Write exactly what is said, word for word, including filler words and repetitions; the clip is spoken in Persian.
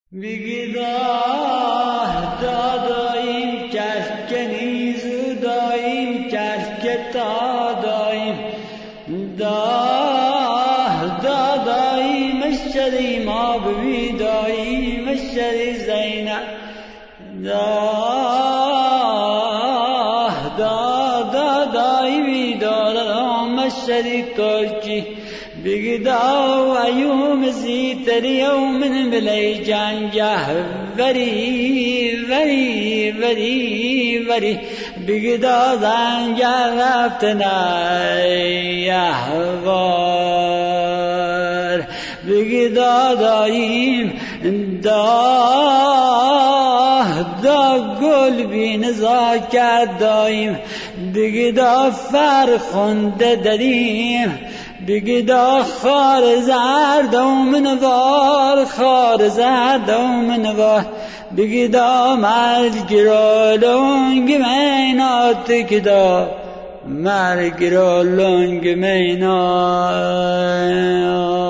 بگیداه داداییم کشکنیز داییم کشکتا داییم داه داداییم اشتری ما بوی داییم اشتری زینب داه داداییم دادام اشتری کلچی بگدا ایوم زیتر یوم بلی جنجه وری وری وری وری بگدا زنجه رفتنا یهوار بگدا داییم داه دا گل بی نزاکت داییم بگدا فرخنده داریم بگدا خار زرد و منوار خار زرد و منوار بگدا مرگ را لنگ مینات کدا مرگ را لنگ مینات